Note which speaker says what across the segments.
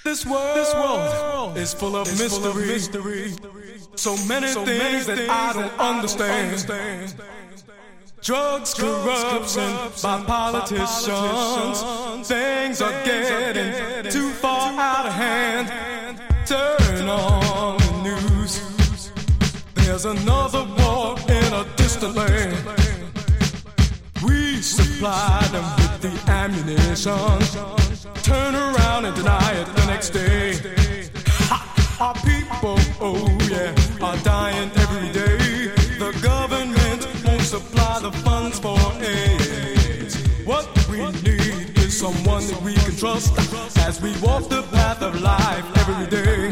Speaker 1: This world is full of mystery. So many things that I don't understand. Drugs, corruption by politicians. Things are getting too far out of hand. Turn on the news. There's another war in a distant land. We supply them with the ammunition. Turn around and deny it the next day. Our people, oh yeah, are dying every day. The government won't supply the funds for AIDS. What we need is someone that we can trust as we walk the path of life every day.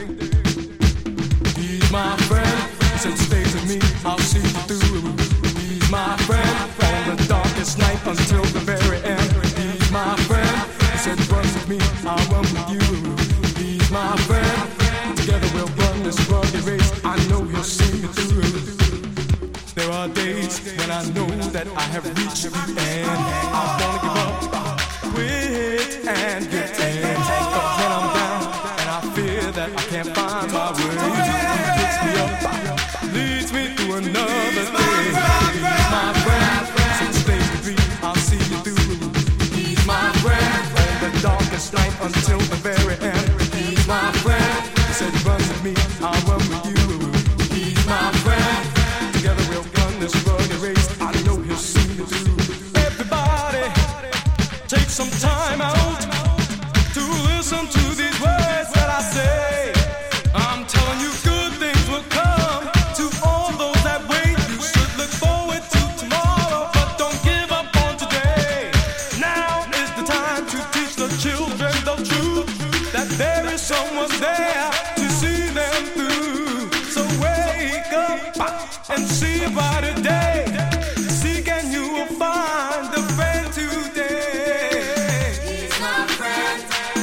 Speaker 1: He's my friend, he said stay with me, I'll see you through. He's my friend, on the darkest night until the very end. He's my friend, he said run with me, I'll run with you. He's my friend, together we'll run this rugged race. I know he'll see me through. There are days when I know that I have reached the end. I wanna give up, quit and get in. But when I'm down and I fear that I can't find my way, he picks me up, leads me through another day. He's my friend, so stay with me, I'll see you through. He's my friend, on the darkest night until the very end. He's my friend, he said run with me, I'll run with you. He's my friend, together we'll run this rugged race. I know he'll see me through. Everybody, take some time out to listen to these words that I say. I'm telling you good things will come to all those that wait. You should look forward to tomorrow, but don't give up on today. Now is the time to teach the children the truth, that there is someone there to see them through. So wake up and see about a day. Seek and you will find the friend today.
Speaker 2: He's my friend.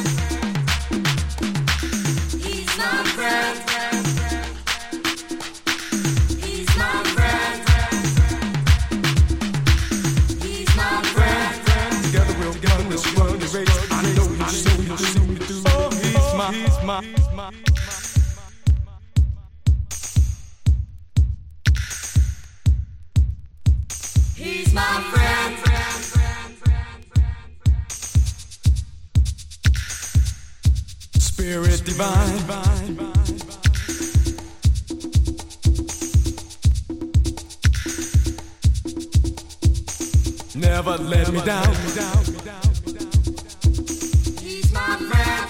Speaker 2: He's my friend. He's my friend. He's my friend.
Speaker 1: Together we'll run this rugged race. I know he'll see me through. Oh, he's my.
Speaker 2: He's my friend.
Speaker 1: Spirit divine. Never let me down.
Speaker 2: He's my friend.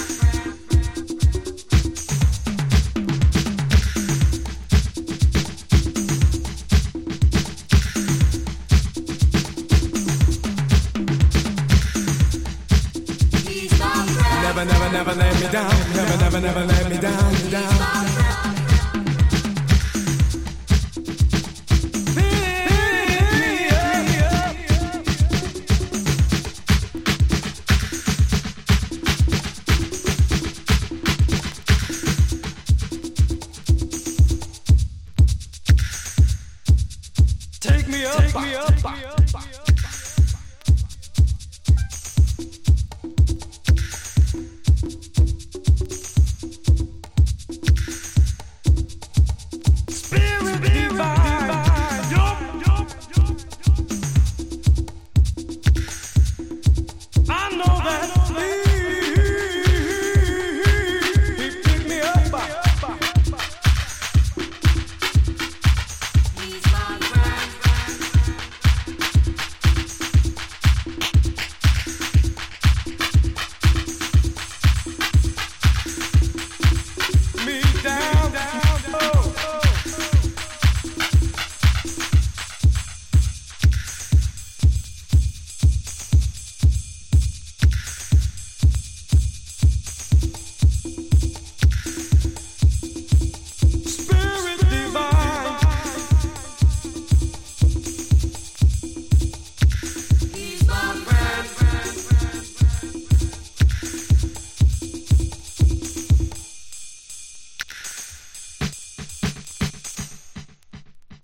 Speaker 2: He's my friend.
Speaker 1: Never let me down. Never let me down. Take me up.